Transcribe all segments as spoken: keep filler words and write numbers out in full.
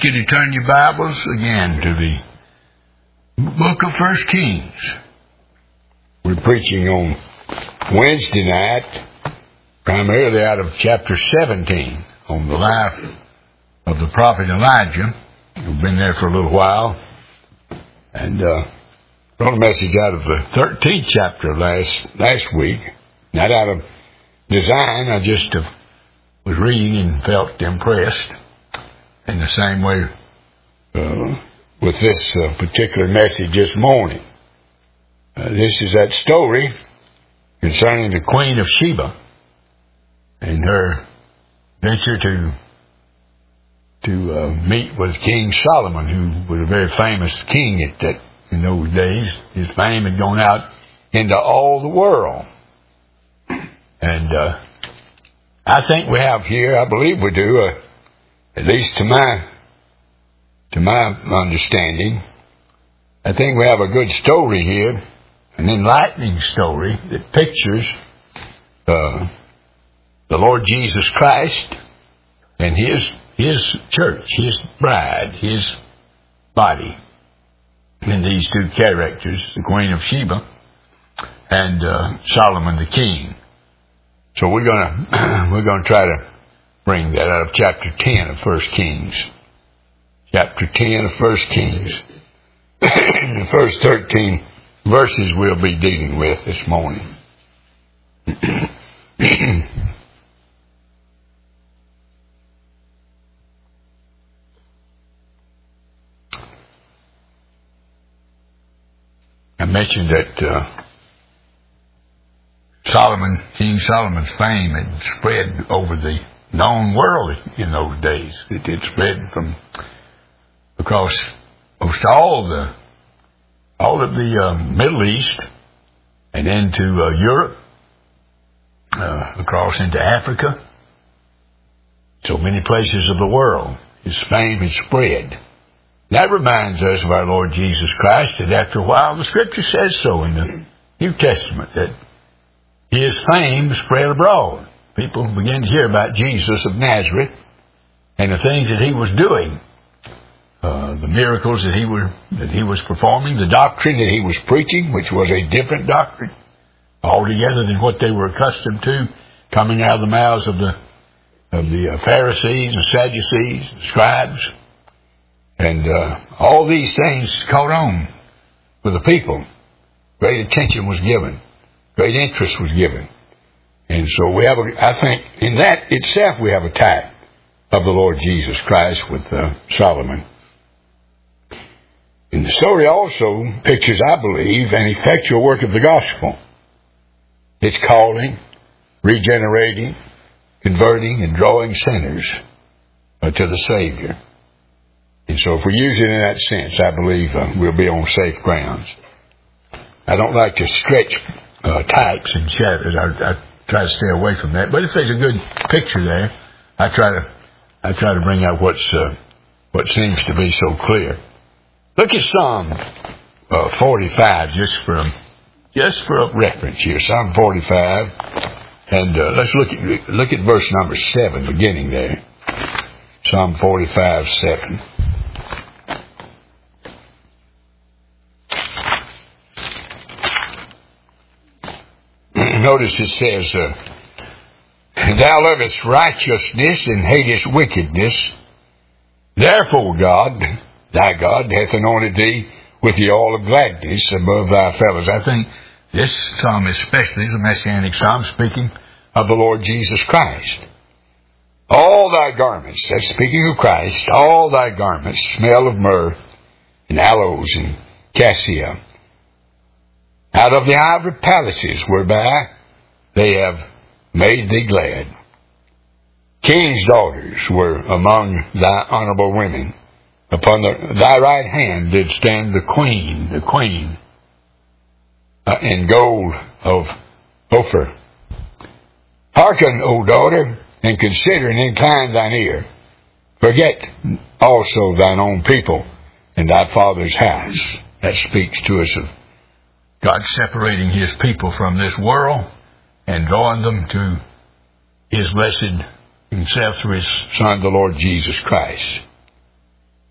you to turn your Bibles again to the book of First Kings. We're preaching on Wednesday night, primarily out of chapter seventeen, on the life of the prophet Elijah. We've been there for a little while, and uh, brought a message out of the thirteenth chapter last last week. Not out of design, I just uh, was reading and felt impressed. In the same way uh, with this uh, particular message this morning. Uh, this is that story concerning the Queen of Sheba and her venture to to uh, meet with King Solomon, who was a very famous king at that in those days. His fame had gone out into all the world. And uh, I think we have here, I believe we do, uh, at least to my to my understanding, I think we have a good story here, an enlightening story that pictures uh, the Lord Jesus Christ and His His church, His bride, His body, in these two characters, the Queen of Sheba and uh, Solomon the king. So we're gonna we're gonna try to bring that out of chapter ten of First Kings. Chapter ten of First Kings. The first thirteen verses we'll be dealing with this morning. I mentioned that uh, Solomon, King Solomon's fame had spread over the known world in those days. It had spread from across most all the all of the uh, Middle East and into uh, Europe, uh, across into Africa, so many places of the world. His fame had spread. That reminds us of our Lord Jesus Christ, that after a while, the Scripture says so in the New Testament, that His fame spread abroad. People began to hear about Jesus of Nazareth and the things that He was doing, uh, the miracles that He were that He was performing, the doctrine that He was preaching, which was a different doctrine altogether than what they were accustomed to, coming out of the mouths of the of the uh, Pharisees and Sadducees, and scribes, and uh, all these things caught on with the people. Great attention was given, great interest was given. And so we have, a, I think, in that itself we have a type of the Lord Jesus Christ with uh, Solomon. And the story also pictures, I believe, an effectual work of the gospel. It's calling, regenerating, converting, and drawing sinners uh, to the Savior. And so if we use it in that sense, I believe uh, we'll be on safe grounds. I don't like to stretch uh, types and shadows. I, I try to stay away from that. But if there's a good picture there, I try to I try to bring out what's uh, what seems to be so clear. Look at Psalm uh, forty-five, just for just for a reference here. Psalm forty-five, and uh, let's look at look at verse number seven, beginning there. Psalm forty-five, seven. Notice it says, uh, Thou lovest righteousness and hatest wickedness. Therefore God, thy God, hath anointed thee with the oil of gladness above thy fellows. I think this psalm especially is a messianic psalm speaking of the Lord Jesus Christ. All thy garments, that's speaking of Christ, all thy garments smell of myrrh and aloes and cassia. Out of the ivory palaces whereby they have made thee glad. King's daughters were among thy honorable women. Upon the, thy right hand did stand the queen, the queen, uh, in gold of Ophir. Hearken, O daughter, and consider and incline thine ear. Forget also thine own people and thy father's house. That speaks to us of God separating His people from this world and drawing them to His blessed Himself through His Son, the Lord Jesus Christ.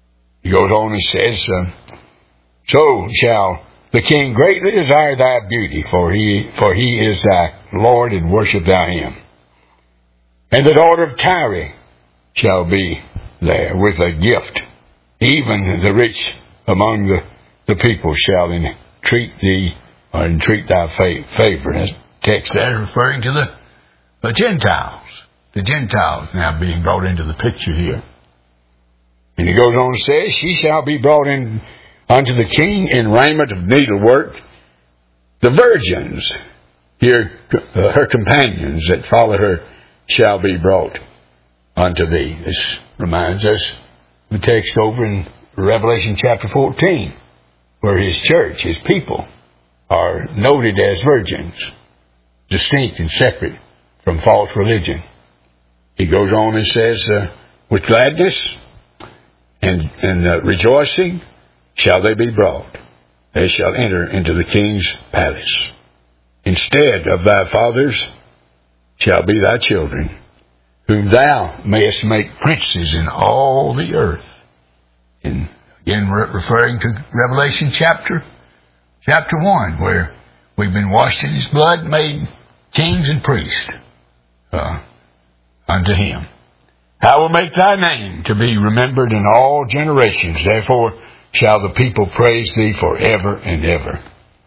goes on and says, uh, so shall the king greatly desire thy beauty, for he for he is thy Lord, and worship thou him. And the daughter of Tyre shall be there with a gift. Even the rich among the, the people shall entreat thee, or entreat thy favor. That text there is referring to the, the Gentiles. The Gentiles now being brought into the picture here. And he goes on and says, she shall be brought in unto the king in raiment of needlework. The virgins, here uh, her companions that follow her, shall be brought unto thee. This reminds us of the text over in Revelation chapter fourteen, where his church, his people, are noted as virgins, distinct and separate from false religion. He goes on and says, uh, with gladness and, and uh, rejoicing shall they be brought. They shall enter into the king's palace. Instead of thy fathers shall be thy children, whom thou mayest make princes in all the earth. And again, we're referring to Revelation chapter, chapter one, where we've been washed in his blood, made kings and priests uh, unto him. I will make thy name to be remembered in all generations. Therefore shall the people praise thee forever and ever.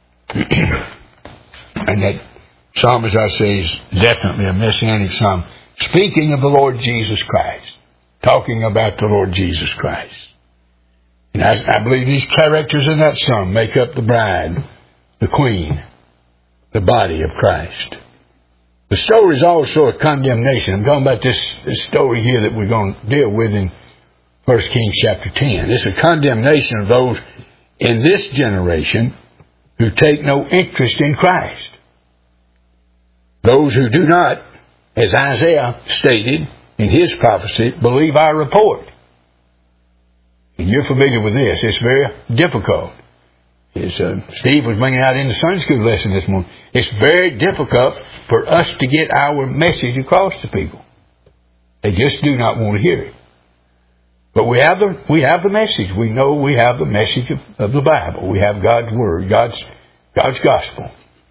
And that psalm, as I say, is definitely a messianic psalm, speaking of the Lord Jesus Christ, talking about the Lord Jesus Christ. And I, I believe these characters in that psalm make up the bride, the queen, the body of Christ. The story is also a condemnation. I'm talking about this, this story here that we're going to deal with in First Kings chapter ten. It's a condemnation of those in this generation who take no interest in Christ. Those who do not, as Isaiah stated in his prophecy, believe our report. And you're familiar with this. It's very difficult. As uh, Steve was bringing out in the Sunday school lesson this morning, it's very difficult for us to get our message across to people. They just do not want to hear it. But we have the we have the message. We know we have the message of, of the Bible. We have God's Word, God's God's gospel.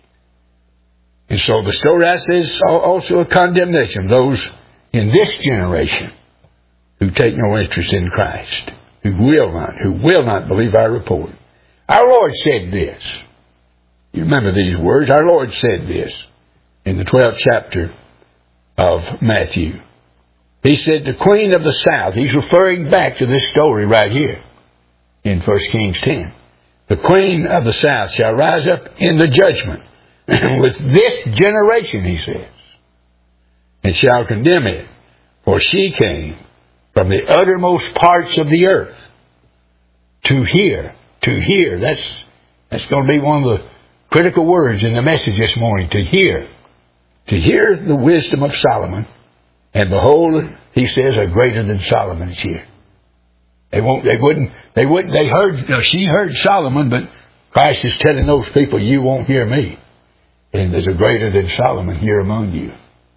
And so the story I say is also a condemnation of those in this generation who take no interest in Christ, who will not, who will not believe our report. Our Lord said this. You remember these words. Our Lord said this in the twelfth chapter of Matthew. He said, the queen of the south, he's referring back to this story right here in First Kings ten. The queen of the south shall rise up in the judgment with this generation, he says, and shall condemn it. For she came from the uttermost parts of the earth to hear. To hear. That's, that's going to be one of the critical words in the message this morning. To hear. To hear the wisdom of Solomon. And behold, he says, a greater than Solomon is here. They won't, they wouldn't, they wouldn't, they heard, you know, she heard Solomon, but Christ is telling those people, you won't hear me. And there's a greater than Solomon here among you.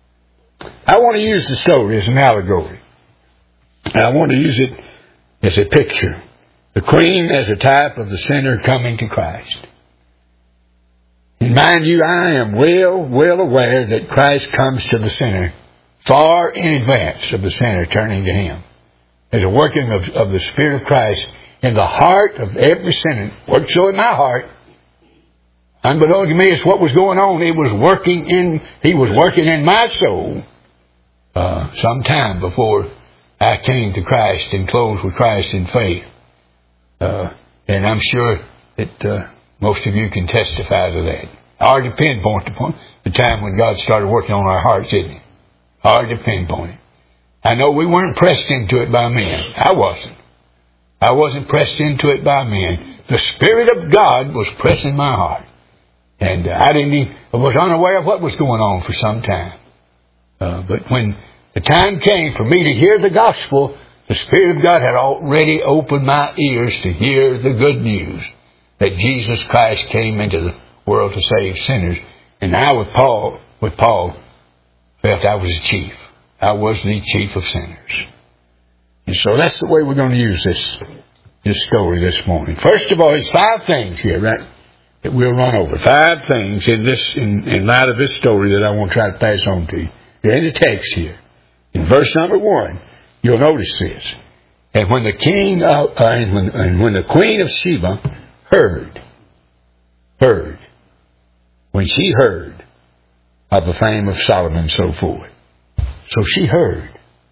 I want to use the story as an allegory. I want to use it as a picture. The queen as a type of the sinner coming to Christ. And mind you, I am well, well aware that Christ comes to the sinner far in advance of the sinner turning to him. There's a working of, of the Spirit of Christ in the heart of every sinner. Worked so in my heart. Unbeknownst to me, it's what was going on. It was working in, he was working in my soul uh, some time before I came to Christ and closed with Christ in faith. Uh, and I'm sure that uh, most of you can testify to that. Hard to pinpoint upon the time when God started working on our hearts, isn't it? Hard to pinpoint it. I know we weren't pressed into it by men. I wasn't. I wasn't pressed into it by men. The Spirit of God was pressing my heart. And uh, I didn't even, I was unaware of what was going on for some time. Uh, but when the time came for me to hear the gospel, the Spirit of God had already opened my ears to hear the good news that Jesus Christ came into the world to save sinners. And I, with Paul, with Paul, felt I was the chief. I was the chief of sinners. And so that's the way we're going to use this this story this morning. First of all, there's five things here, right, that we'll run over. Five things in this, in, in light of this story that I want to try to pass on to you. They're in the text here. In verse number one, you'll notice this. And when the king, uh, uh, and, when, and when the queen of Sheba heard, heard, when she heard of the fame of Solomon and so forth. So she heard.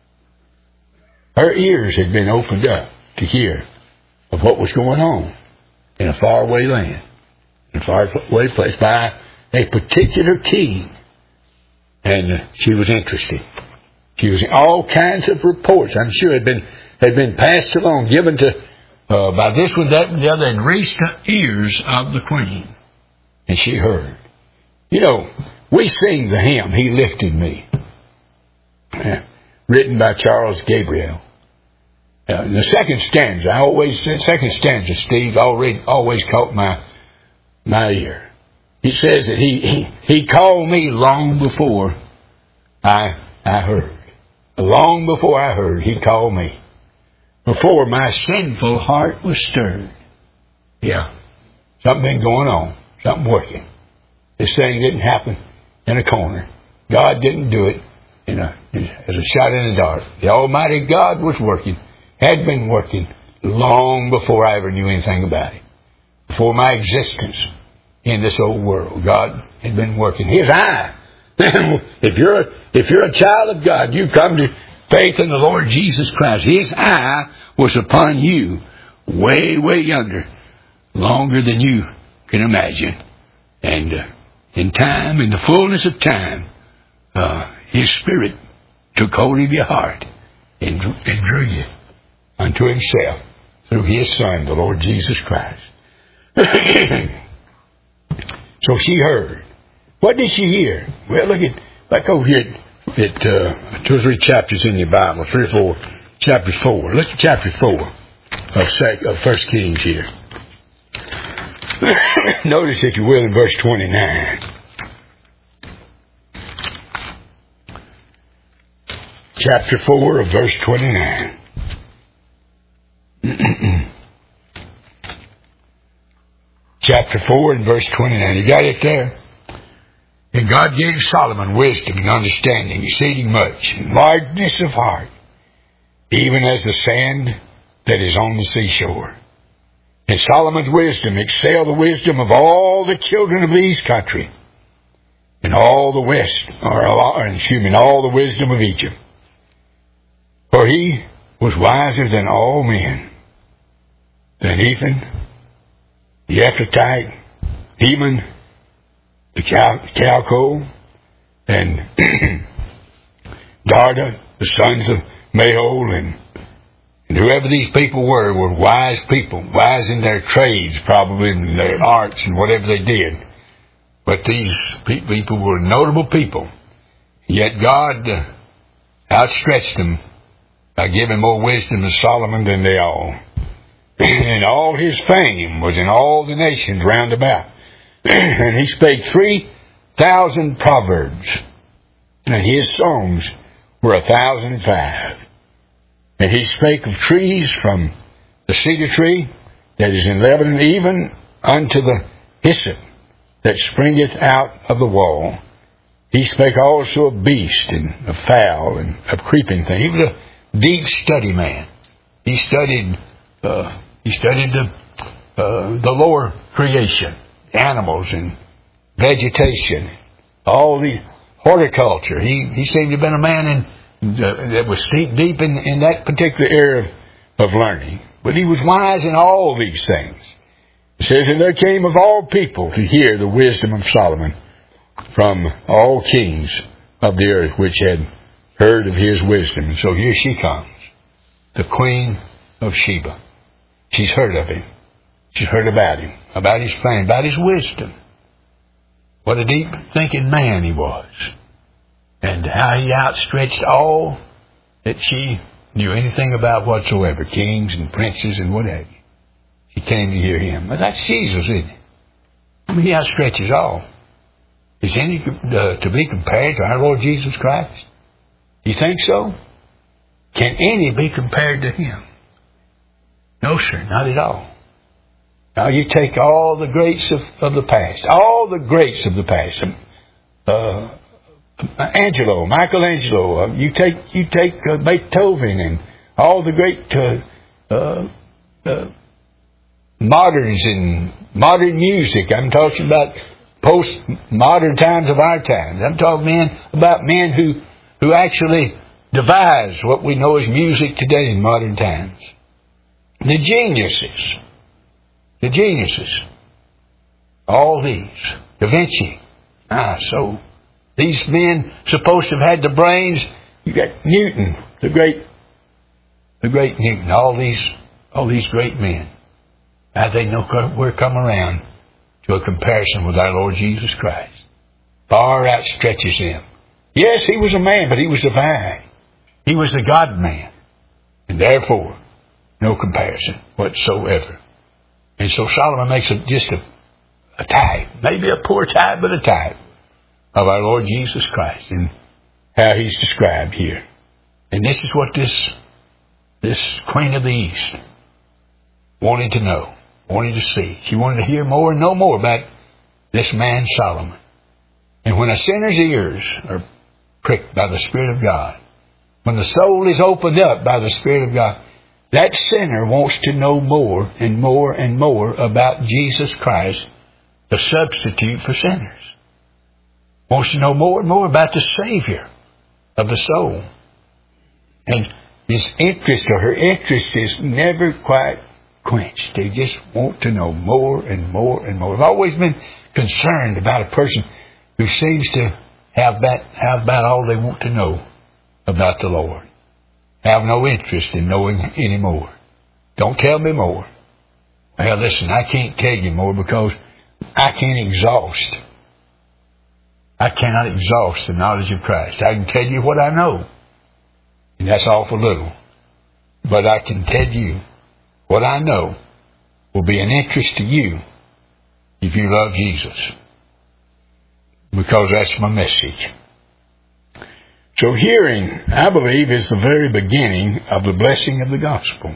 Her ears had been opened up to hear of what was going on in a faraway land, in a faraway place, by a particular king. And uh, she was interested. She was in all kinds of reports, I'm sure, had been had been passed along, given to uh, by this one, that, and the other, and reached the ears of the queen. And she heard. You know, we sing the hymn, He Lifted Me, uh, written by Charles Gabriel. Uh, the second stanza, I always the second stanza, Steve, already always caught my my ear. He says that he he, he called me long before I I heard. Long before I heard, He called me. Before my sinful heart was stirred. Yeah, something been going on, something working. This thing didn't happen in a corner. God didn't do it in a as a shot in the dark. The Almighty God was working. Had been working long before I ever knew anything about it. Before my existence in this old world, God had been working. His eye. if you're a, if you're a child of God, you come to faith in the Lord Jesus Christ. His eye was upon you, way, way yonder, longer than you can imagine. And uh, in time, in the fullness of time, uh, His Spirit took hold of your heart and, and drew you unto Himself through His Son, the Lord Jesus Christ. So she heard. What did she hear? Well, look at, back over here at, at uh, two or three chapters in your Bible, three or four, chapter four. Look at chapter four of, sec, of First Kings here. Notice, if you will, in verse twenty-nine. Chapter four of verse twenty-nine. Chapter four and verse twenty-nine. You got it there? And God gave Solomon wisdom and understanding, exceeding much, and largeness of heart, even as the sand that is on the seashore. And Solomon's wisdom excelled the wisdom of all the children of the east country, and all the west, or, or excuse me, all the wisdom of Egypt. For he was wiser than all men, than Ethan, the Ephrathite, Heman, the Cal- Calcol, and Darda, the sons of Mahol, and, and whoever these people were, were wise people, wise in their trades, probably in their arts and whatever they did. But these pe- people were notable people. Yet God uh, outstretched them by giving more wisdom to Solomon than they all. And all his fame was in all the nations round about. And he spake three thousand proverbs, and his songs were a thousand and five. And he spake of trees, from the cedar tree that is in Lebanon, even unto the hyssop that springeth out of the wall. He spake also of beast, and of fowl, and of creeping things. He was a deep study man. He studied. Uh, he studied the uh, the lower creation, animals and vegetation, all the horticulture. He he seemed to have been a man in, uh, that was deep deep in, in that particular area of, of learning. But he was wise in all these things. It says, and there came of all people to hear the wisdom of Solomon from all kings of the earth, which had heard of his wisdom. And so here she comes, the Queen of Sheba. She's heard of him. She's heard about him, about his fame, about his wisdom. What a deep thinking man he was. And how he outstretched all that she knew anything about whatsoever, kings and princes and what have you. She came to hear him. But that's Jesus, isn't it? I mean, he outstretches all. Is any uh, to be compared to our Lord Jesus Christ? You think so? Can any be compared to him? No, sir, not at all. Now you take all the greats of, of the past, all the greats of the past, uh, Angelo, Michelangelo, uh, you take you take uh, Beethoven and all the great uh, uh, uh, moderns in modern music. I'm talking about post-modern times of our times. I'm talking men, about men who, who actually devised what we know as music today in modern times. The geniuses. The geniuses. All these. Da Vinci. Ah, so these men supposed to have had the brains. You got Newton, the great, the great Newton. All these, all these great men. Now they know we're come around to a comparison with our Lord Jesus Christ. Far outstretches him. Yes, he was a man, but he was divine. He was the God-man. And therefore, no comparison whatsoever. And so Solomon makes a, just a, a type, maybe a poor type, but a type of our Lord Jesus Christ and how he's described here. And this is what this, this Queen of the East wanted to know, wanted to see. She wanted to hear more and know more about this man Solomon. And when a sinner's ears are pricked by the Spirit of God, when the soul is opened up by the Spirit of God, that sinner wants to know more and more and more about Jesus Christ, the substitute for sinners. Wants to know more and more about the Savior of the soul. And his interest or her interest is never quite quenched. They just want to know more and more and more. I've always been concerned about a person who seems to have that, have about all they want to know about the Lord. Have no interest in knowing any more. Don't tell me more. Well, listen, I can't tell you more because I can't exhaust. I cannot exhaust the knowledge of Christ. I can tell you what I know, and that's awful little. But I can tell you what I know will be an interest to you if you love Jesus, because that's my message. So hearing, I believe, is the very beginning of the blessing of the gospel.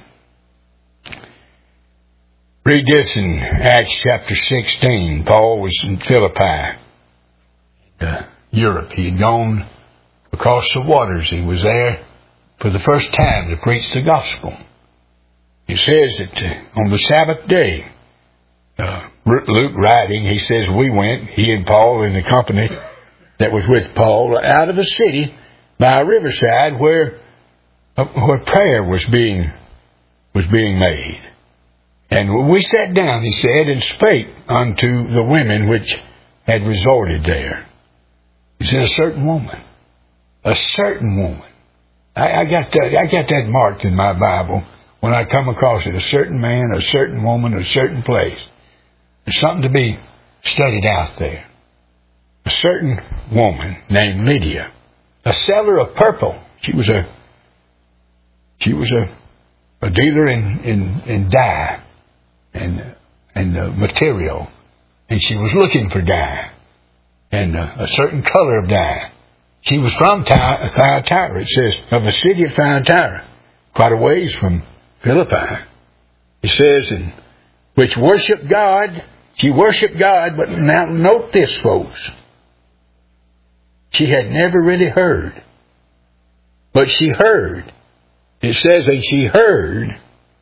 Read this in Acts chapter sixteen. Paul was in Philippi, uh, Europe. He had gone across the waters. He was there for the first time to preach the gospel. He says that uh, on the Sabbath day, uh, Luke writing, he says, we went, he and Paul and the company that was with Paul, out of the city by a riverside where uh, where prayer was being was being made. And we sat down, he said, and spake unto the women which had resorted there. He said, a certain woman, a certain woman. I, I got that. I got that marked in my Bible when I come across it. A certain man, a certain woman, a certain place. There's something to be studied out there. A certain woman named Lydia, a seller of purple. She was a she was a, a dealer in in, in dye and and uh, material, and she was looking for dye and uh, a certain color of dye. She was from Ty- Thyatira. It says of the city of Thyatira, quite a ways from Philippi. It says, in which worship God. She worshiped God, but now note this, folks. She had never really heard. But she heard. It says that she heard.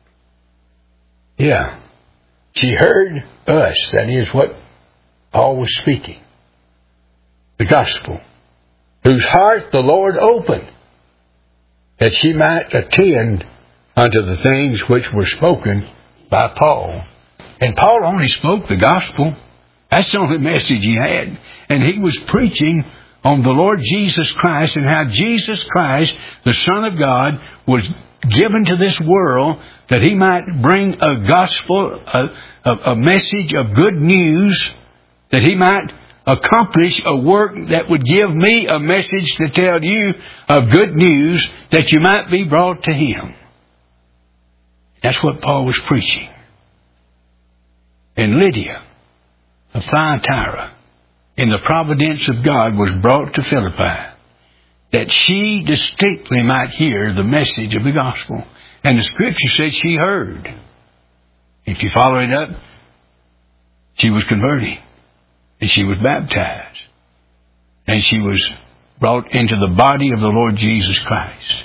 Yeah. She heard us. That is what Paul was speaking. The gospel. Whose heart the Lord opened, that she might attend unto the things which were spoken by Paul. And Paul only spoke the gospel. That's the only message he had. And he was preaching on the Lord Jesus Christ and how Jesus Christ, the Son of God, was given to this world that he might bring a gospel, a, a, a message of good news, that he might accomplish a work that would give me a message to tell you of good news, that you might be brought to him. That's what Paul was preaching. And Lydia of Thyatira, in the providence of God, was brought to Philippi, that she distinctly might hear the message of the gospel. And the Scripture said she heard. If you follow it up, she was converted, and she was baptized, and she was brought into the body of the Lord Jesus Christ.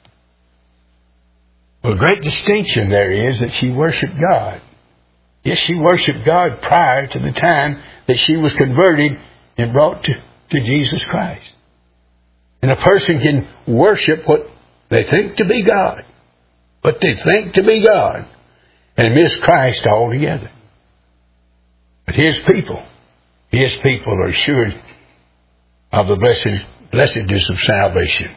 Well, a great distinction there is that she worshiped God. Yes, she worshiped God prior to the time that she was converted and brought to, to Jesus Christ. And a person can worship what they think to be God, what they think to be God, and miss Christ altogether. But His people, His people are assured of the blessed, blessedness of salvation.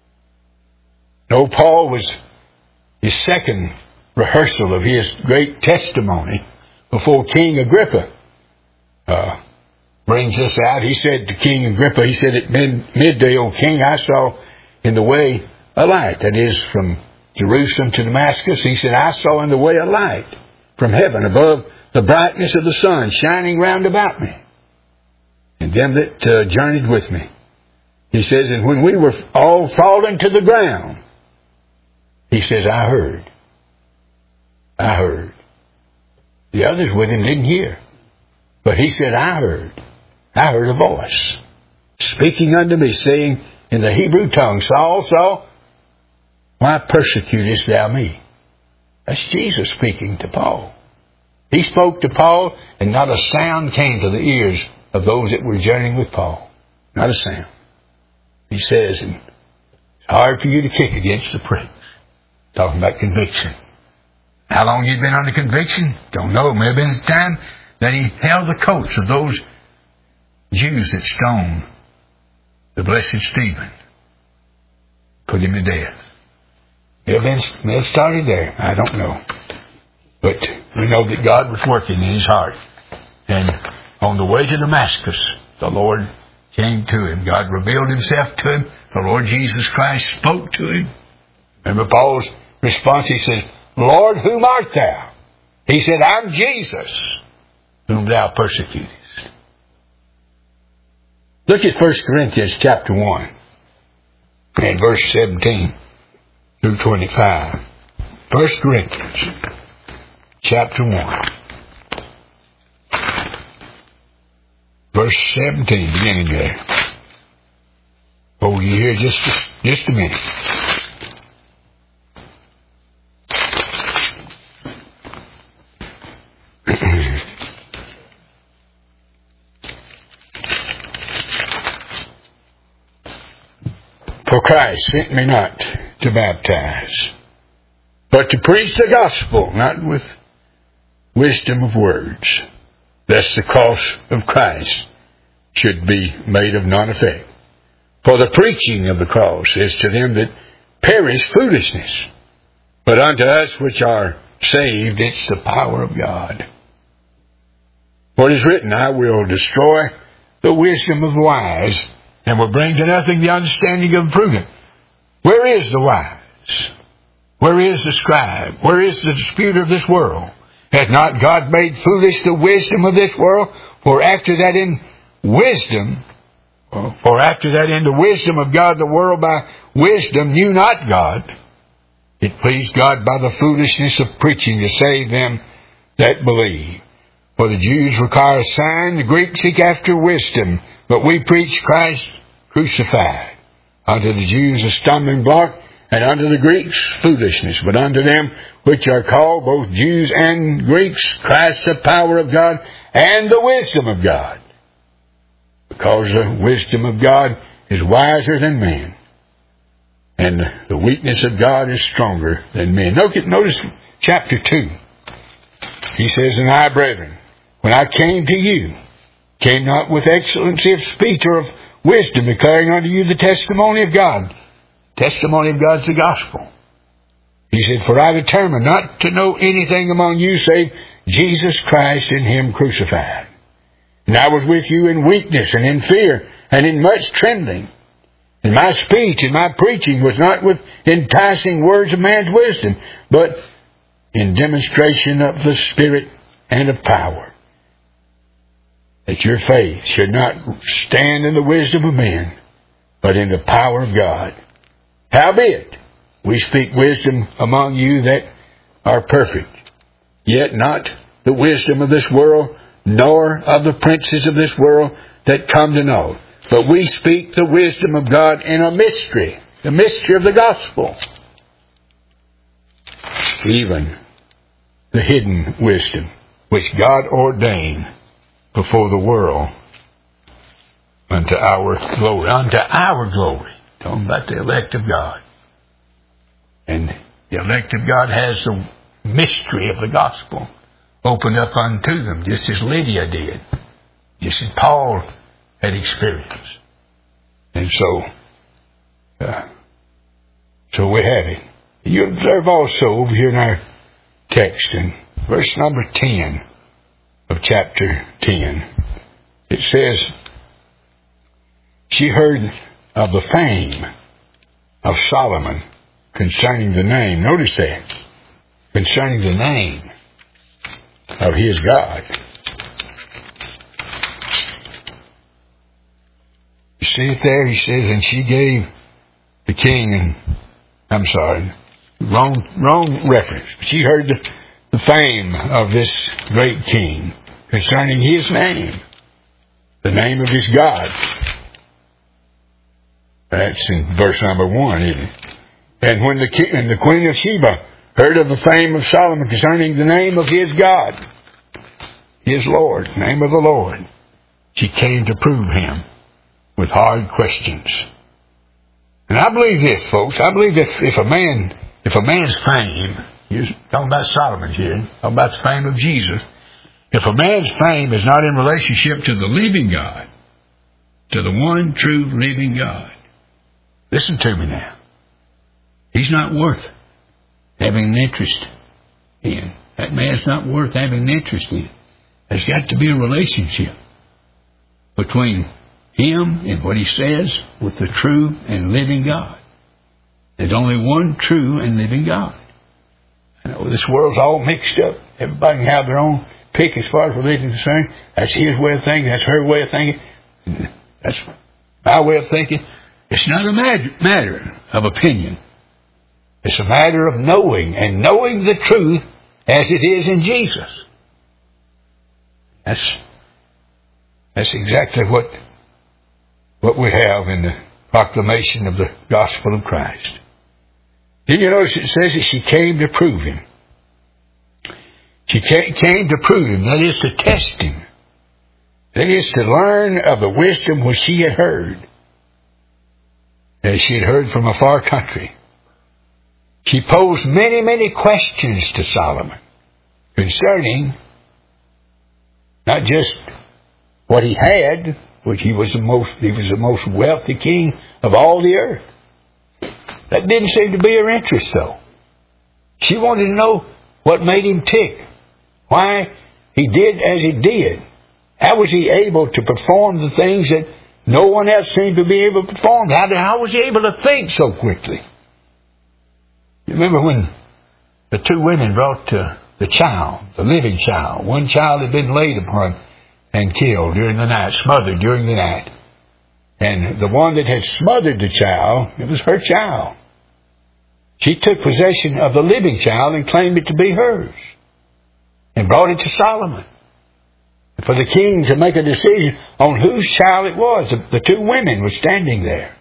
No, Paul was his second rehearsal of his great testimony before King Agrippa uh, brings this out. He said to King Agrippa, he said, at mid- midday, O king, I saw in the way a light, that is, from Jerusalem to Damascus. He said, I saw in the way a light from heaven above the brightness of the sun shining round about me, and them that uh, journeyed with me. He says, and when we were all fallen to the ground, he says, I heard. I heard. The others with him didn't hear. But he said, I heard. I heard a voice speaking unto me, saying in the Hebrew tongue, Saul, Saul, why persecutest thou me? That's Jesus speaking to Paul. He spoke to Paul, and not a sound came to the ears of those that were journeying with Paul. Not a sound. He says, and it's hard for you to kick against the pricks. Talking about conviction. How long he'd been under conviction? Don't know. It may have been the time that he held the coats of those Jews that stoned the blessed Stephen. Put him to death. May have been, may have started there. I don't know. But we know that God was working in his heart. And on the way to Damascus, the Lord came to him. God revealed himself to him. The Lord Jesus Christ spoke to him. Remember Paul's response? He said, Lord, whom art thou? He said, I'm Jesus, whom thou persecutest. Look at First Corinthians chapter one and verse seventeen through twenty-five. First Corinthians chapter one, verse seventeen, beginning there. Hold you here just, just a minute. For Christ sent me not to baptize, but to preach the gospel, not with wisdom of words, lest the cross of Christ should be made of none effect. For the preaching of the cross is to them that perish foolishness, but unto us which are saved it's the power of God. For it is written, I will destroy the wisdom of the wise, and will bring to nothing the understanding of the prudent. Where is the wise? Where is the scribe? Where is the disputer of this world? Hath not God made foolish the wisdom of this world? For after that in wisdom, for after that in the wisdom of God, the world by wisdom knew not God. It pleased God by the foolishness of preaching to save them that believe. For the Jews require a sign, the Greeks seek after wisdom, but we preach Christ crucified. Unto the Jews a stumbling block, and unto the Greeks foolishness. But unto them which are called, both Jews and Greeks, Christ the power of God and the wisdom of God. Because the wisdom of God is wiser than men, and the weakness of God is stronger than men. Notice chapter two. He says, And I, brethren, when I came to you, came not with excellency of speech or of wisdom, declaring unto you the testimony of God. Testimony of God's the gospel. He said, For I determined not to know anything among you save Jesus Christ and Him crucified. And I was with you in weakness and in fear and in much trembling. And my speech and my preaching was not with enticing words of man's wisdom, but in demonstration of the Spirit and of power, that your faith should not stand in the wisdom of men, but in the power of God. Howbeit, we speak wisdom among you that are perfect. yet not the wisdom of this world, nor of the princes of this world that come to know. But we speak the wisdom of God in a mystery, the mystery of the gospel, even the hidden wisdom, which God ordained before the world unto our glory. Unto our glory. Talking about the elect of God. And the elect of God has the mystery of the gospel opened up unto them, just as Lydia did, just as Paul had experienced. And so, uh, so we have it. You observe also over here in our text, in verse number ten of chapter ten, it says, she heard of the fame of Solomon concerning the name. Notice that. Concerning the name of his God. You see it there? He says, and she gave the king, and I'm sorry, wrong wrong reference. She heard the, the fame of this great king concerning his name, the name of his God. That's in verse number one, isn't it? And when the king and the queen of Sheba heard of the fame of Solomon concerning the name of his God, his Lord, name of the Lord, she came to prove him with hard questions. And I believe this, folks. I believe if, if a man, if a man's fame, you're talking about Solomon here, talking about the fame of Jesus, if a man's fame is not in relationship to the living God, to the one true living God, listen to me now. He's not worth having an interest in. That man's not worth having an interest in. There's got to be a relationship between him and what he says with the true and living God. There's only one true and living God. I know this world's all mixed up. Everybody can have their own pick as far as religion is concerned. That's his way of thinking. That's her way of thinking. That's my way of thinking. It's not a matter of opinion. It's a matter of knowing, and knowing the truth as it is in Jesus. That's that's exactly what what we have in the proclamation of the gospel of Christ. Then you notice it says that she came to prove him. She came to prove him, that is to test him. That is to learn of the wisdom which she had heard, as she had heard from a far country. She posed many, many questions to Solomon concerning not just what he had, which he was the most, he was the most wealthy king of all the earth. That didn't seem to be her interest, though. She wanted to know what made him tick, why he did as he did. How was he able to perform the things that no one else seemed to be able to perform? How, how was he able to think so quickly? You remember when the two women brought uh, the child, the living child. One child had been laid upon and killed during the night, smothered during the night. And the one that had smothered the child, it was her child. She took possession of the living child and claimed it to be hers and brought it to Solomon for the king to make a decision on whose child it was. The, the two women were standing there.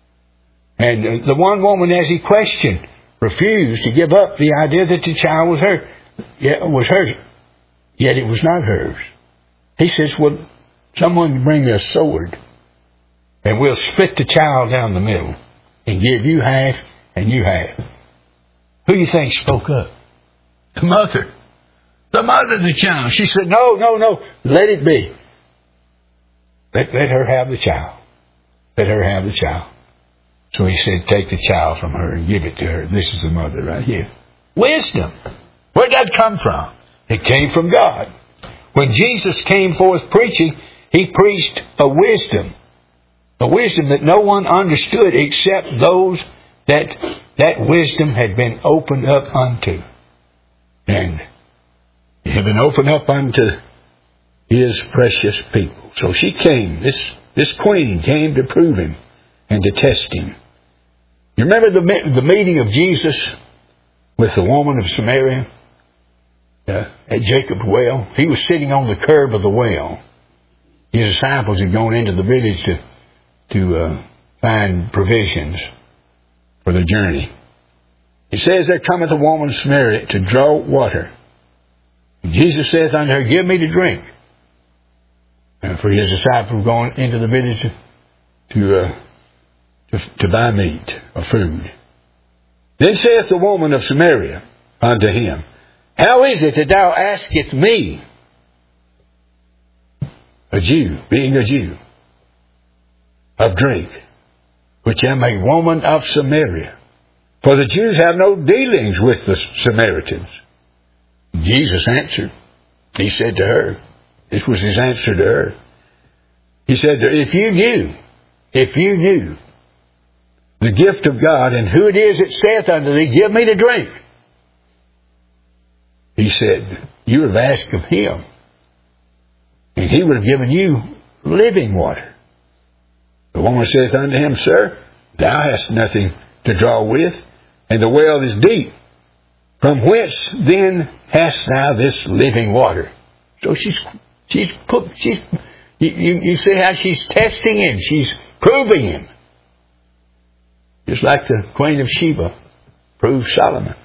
And the one woman, as he questioned, refused to give up the idea that the child was her, yeah, was hers, yet it was not hers. He says, well, someone bring me a sword, and we'll split the child down the middle and give you half and you half. Who do you think spoke up? The mother. The mother of the child. She said, no, no, no, let it be. Let, let her have the child. Let her have the child. So he said, take the child from her and give it to her. This is the mother right here. Wisdom. Where'd that come from? It came from God. When Jesus came forth preaching, he preached a wisdom. A wisdom that no one understood except those that that wisdom had been opened up unto. And it had been opened up unto his precious people. So she came, this, this queen came to prove him and to test him. You remember the, the meeting of Jesus with the woman of Samaria? uh, at Jacob's well. He was sitting on the curb of the well. His disciples had gone into the village to, to uh, find provisions for the journey. It says, there cometh a woman of Samaria to draw water. Jesus saith unto her, give me to drink. And for his disciples going into the village to, to, uh, to, to buy meat or food. Then saith the woman of Samaria unto him, how is it that thou askest me, a Jew, being a Jew, of drink, which am a woman of Samaria? For the Jews have no dealings with the Samaritans. Jesus answered. He said to her, this was his answer to her. He said, if you knew, if you knew the gift of God and who it is that saith unto thee, give me to drink. He said, you would have asked of him, and he would have given you living water. The woman saith unto him, sir, thou hast nothing to draw with, and the well is deep. From whence then hast thou this living water? So she's, she's put, she's, you, you, you see how she's testing him. She's proving him. Just like the Queen of Sheba proved Solomon.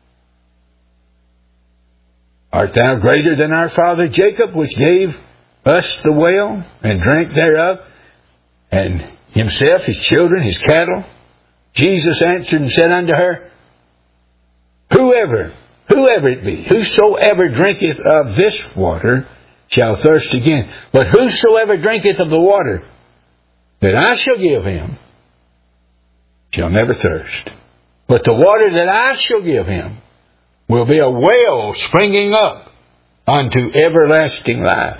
Art thou greater than our father Jacob, which gave us the well, and drank thereof, and himself, his children, his cattle? Jesus answered and said unto her, Whoever, whoever it be, whosoever drinketh of this water shall thirst again. But whosoever drinketh of the water that I shall give him shall never thirst. But the water that I shall give him will be a well springing up unto everlasting life.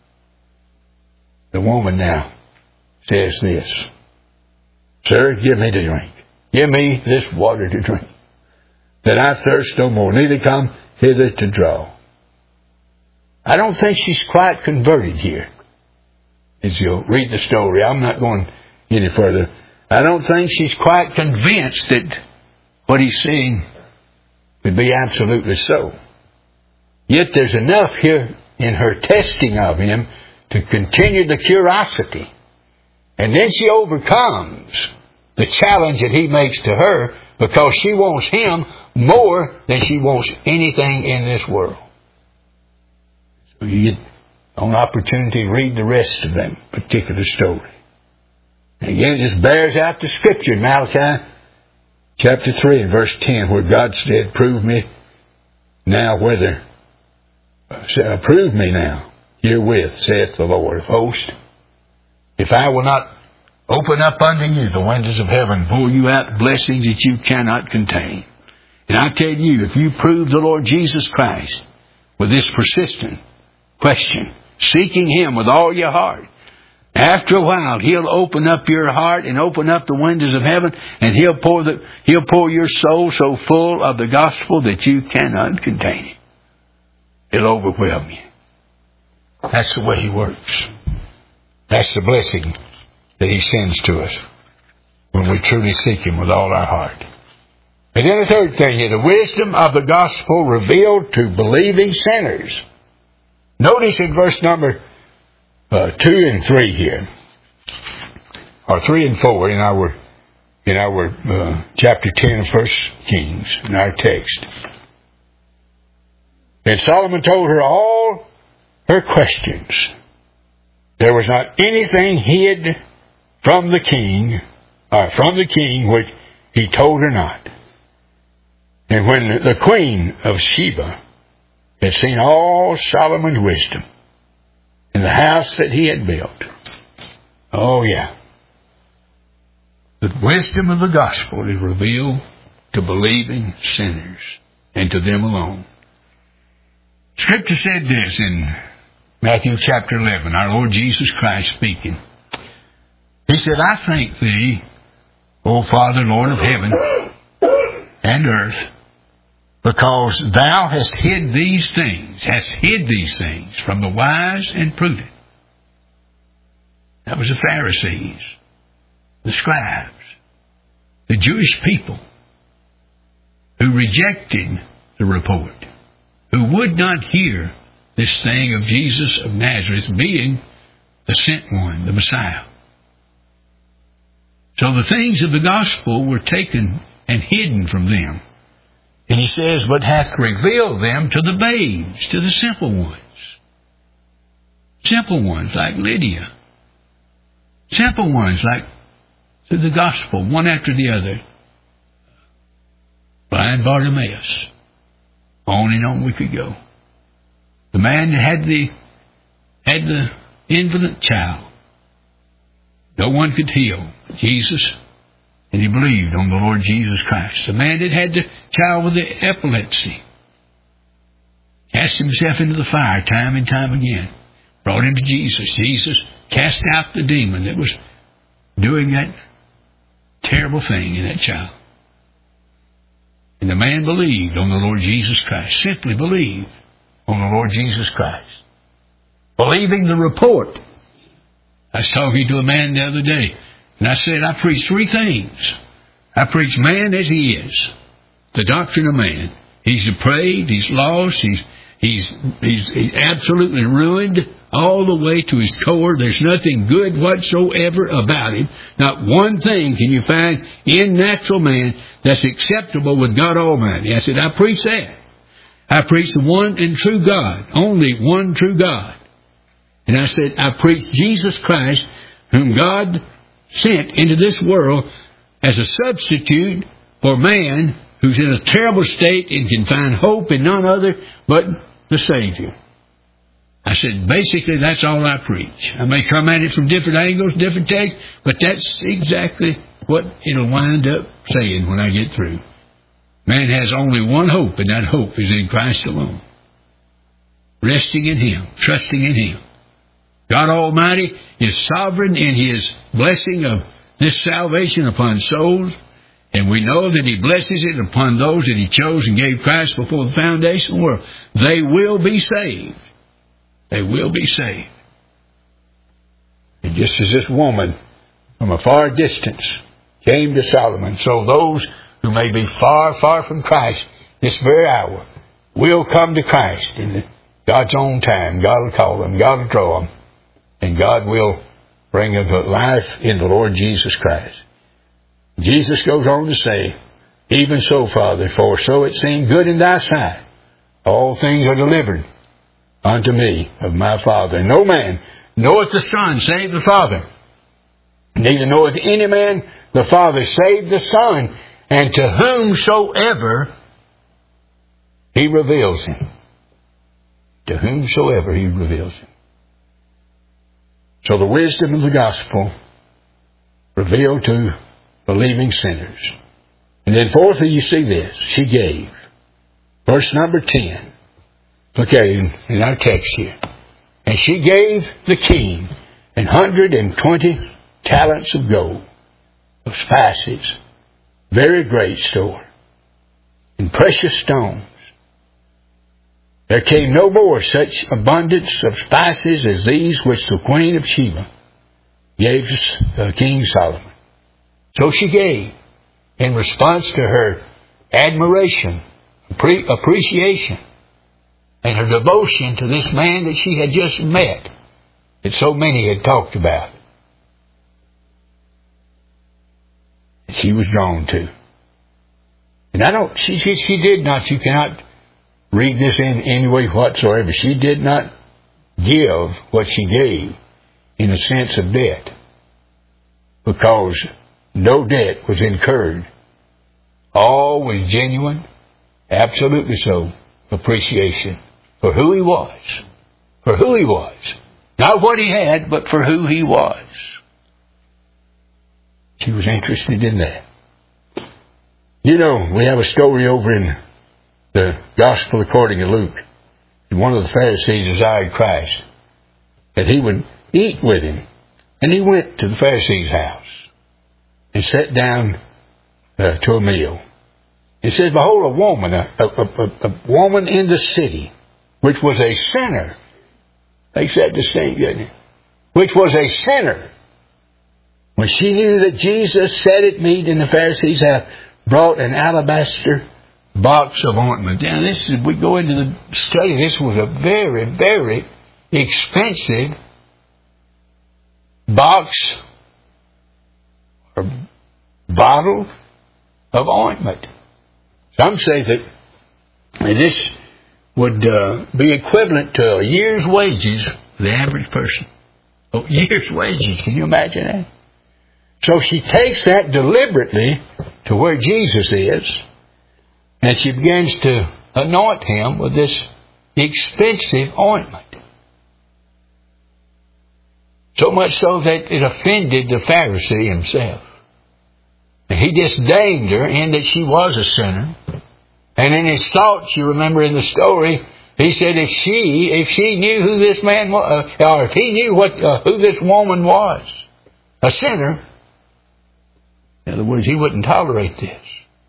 The woman now says this, Sir, give me to drink. Give me this water to drink, that I thirst no more, neither come hither to draw. I don't think she's quite converted here. As you'll read the story, I'm not going any further. I don't think she's quite convinced that what he's saying would be absolutely so. Yet there's enough here in her testing of him to continue the curiosity. And then she overcomes the challenge that he makes to her, because she wants him more than she wants anything in this world. So you get an opportunity to read the rest of that particular story. And again, it just bears out the scripture in Malachi chapter three and verse ten, where God said, Prove me now whether, uh, prove me now herewith, saith the Lord of hosts, if I will not open up unto you the windows of heaven, pour you out blessings that you cannot contain. And I tell you, if you prove the Lord Jesus Christ with this persistent question, seeking Him with all your heart, after a while He'll open up your heart and open up the windows of heaven, and He'll pour the He'll pour your soul so full of the gospel that you cannot contain it. It'll overwhelm you. That's the way He works. That's the blessing that He sends to us when we truly seek Him with all our heart. And then the third thing here, the wisdom of the gospel revealed to believing sinners. Notice in verse number uh, two and three here, or three and four in our in our uh, chapter ten of First Kings in our text. And Solomon told her all her questions. There was not anything hid from the king, or from the king, which he told her not. And when the queen of Sheba had seen all Solomon's wisdom in the house that he had built, oh yeah, the wisdom of the gospel is revealed to believing sinners and to them alone. Scripture said this in Matthew chapter eleven, our Lord Jesus Christ speaking. He said, I thank thee, O Father, Lord of heaven and earth, because thou hast hid these things, hast hid these things from the wise and prudent. That was the Pharisees, the scribes, the Jewish people who rejected the report who would not hear this thing of Jesus of Nazareth being the sent one, the Messiah. So the things of the gospel were taken and hidden from them. And he says, but hath revealed them to the babes, to the simple ones. Simple ones like Lydia. Simple ones like through the gospel, one after the other. Blind Bartimaeus. On and on we could go. The man that had the had the infant child. No one could heal but Jesus, and he believed on the Lord Jesus Christ. The man that had the child with the epilepsy cast himself into the fire time and time again. Brought him to Jesus. Jesus cast out the demon that was doing that terrible thing in that child. And the man believed on the Lord Jesus Christ. Simply believed on the Lord Jesus Christ. Believing the report. I was talking to a man the other day, and I said, I preach three things. I preach man as he is. The doctrine of man. He's depraved, he's lost, he's he's he's, he's absolutely ruined all the way to his core. There's nothing good whatsoever about him. Not one thing can you find in natural man that's acceptable with God Almighty. I said, I preach that. I preach the one and true God. Only one true God. And I said, I preach Jesus Christ, whom God sent into this world as a substitute for man who's in a terrible state and can find hope in none other but the Savior. I said, basically, that's all I preach. I may come at it from different angles, different texts, but that's exactly what it'll wind up saying when I get through. Man has only one hope, and that hope is in Christ alone. Resting in Him, trusting in Him. God Almighty is sovereign in His blessing of this salvation upon souls, and we know that He blesses it upon those that He chose and gave Christ before the foundation of the world. They will be saved. They will be saved. And just as this woman from a far distance came to Solomon, so those who may be far, far from Christ this very hour will come to Christ in God's own time. God will call them. God will draw them. And God will bring them to life in the Lord Jesus Christ. Jesus goes on to say, even so, Father, for so it seemed good in thy sight, all things are delivered unto me of my Father. No man knoweth the Son save the Father. Neither knoweth any man the Father save the Son, and to whomsoever He reveals Him. To whomsoever He reveals Him. So the wisdom of the gospel revealed to believing sinners. And then fourthly, you see this. She gave. Verse number ten. Look at it in our text here. And she gave the king an hundred and twenty talents of gold, of spices, very great store, and precious stones. There came no more such abundance of spices as these which the queen of Sheba gave to King Solomon. So she gave in response to her admiration, appreciation, and her devotion to this man that she had just met, that so many had talked about. And she was drawn to. And I don't, she, she, she did not, you cannot read this in any way whatsoever. She did not give what she gave in a sense of debt, because no debt was incurred. All was genuine, absolutely so, appreciation for who he was. For who he was. Not what he had, but for who he was. She was interested in that. You know, we have a story over in the Gospel according to Luke. One of the Pharisees desired Christ that he would eat with him. And he went to the Pharisee's house and sat down uh, to a meal. It says, behold, a woman, a, a, a, a woman in the city, which was a sinner. They said the same, didn't it? Which was a sinner. When she knew that Jesus sat at meat in the Pharisee's house, brought an alabaster box of ointment. Now, this is, we go into the study, this was a very, very expensive box or bottle of ointment. Some say that this would uh, be equivalent to a year's wages for the average person. A year's wages, can you imagine that? So she takes that deliberately to where Jesus is, and she begins to anoint him with this expensive ointment. So much so that it offended the Pharisee himself. And he disdained her in that she was a sinner. And in his thoughts, you remember in the story, he said if she, if she knew who this man was, uh, or if he knew what uh, who this woman was, a sinner, in other words, he wouldn't tolerate this.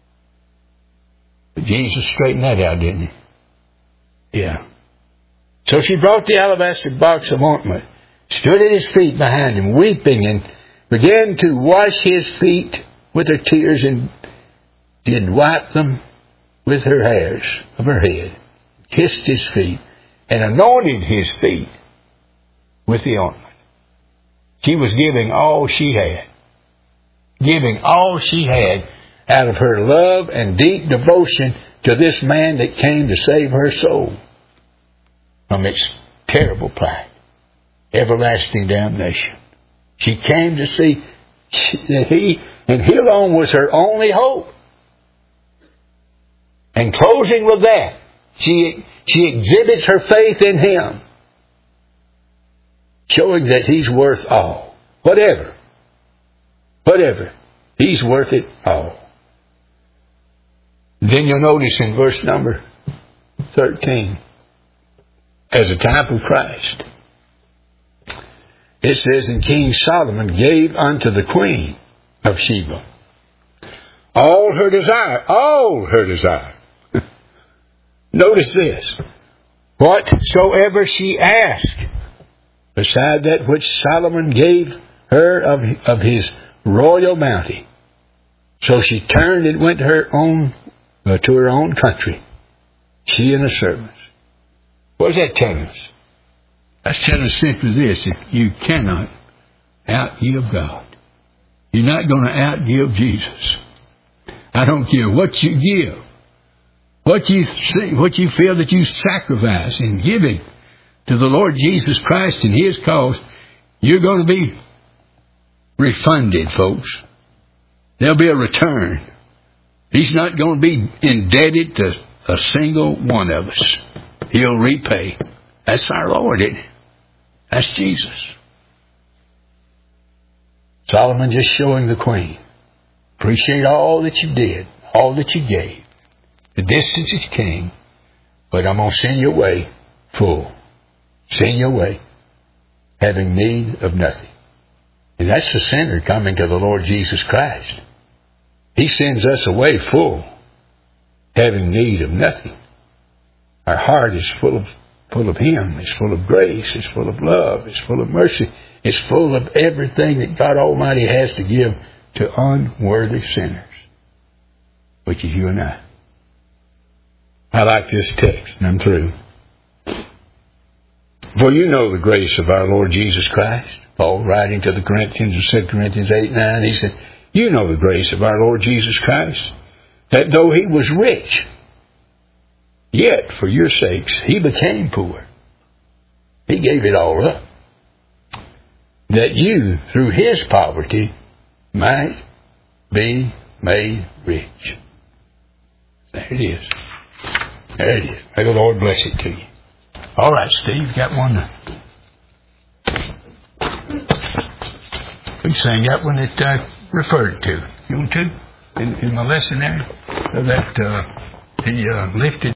But Jesus straightened that out, didn't he? Yeah. So she brought the alabaster box of ointment, stood at his feet behind him, weeping, and began to wash his feet with her tears, and did wipe them with her hairs of her head, kissed his feet, and anointed his feet with the ointment. She was giving all she had. Giving all she had out of her love and deep devotion to this man that came to save her soul from its terrible plight, everlasting damnation. She came to see that he, and he alone was her only hope. And closing with that, she, she exhibits her faith in him, showing that he's worth all. Whatever. Whatever. He's worth it all. Then you'll notice in verse number thirteen, as a type of Christ, it says, and King Solomon gave unto the queen of Sheba all her desire, all her desire. Notice this, whatsoever she asked, beside that which Solomon gave her of, of his royal bounty. So she turned and went her own uh, to her own country, she and her servants. What does that tell us? That's telling us simply this: if you cannot outgive God, you're not going to outgive Jesus. I don't care what you give, what you see, what you feel that you sacrifice in giving to the Lord Jesus Christ and His cause, you're going to be refunded, folks. There'll be a return. He's not going to be indebted to a single one of us. He'll repay. That's our Lord, isn't it? That's Jesus. Solomon just showing the queen, appreciate all that you did, all that you gave, the distance that you came, but I'm going to send you away full. Send you away having need of nothing. And that's the sinner coming to the Lord Jesus Christ. He sends us away full, having need of nothing. Our heart is full of full of Him. It's full of grace. It's full of love. It's full of mercy. It's full of everything that God Almighty has to give to unworthy sinners, which is you and I. I like this text, and I'm through. For you know the grace of our Lord Jesus Christ. Paul, writing to the Corinthians in Second Corinthians eight nine, he said, you know the grace of our Lord Jesus Christ, that though He was rich, yet for your sakes He became poor. He gave it all up, that you, through His poverty, might be made rich. There it is. There it is. May the Lord bless it to you. All right, Steve, you got one? We sang that one that I referred to. You want to? In, in my lesson there? That uh, he uh, lifted.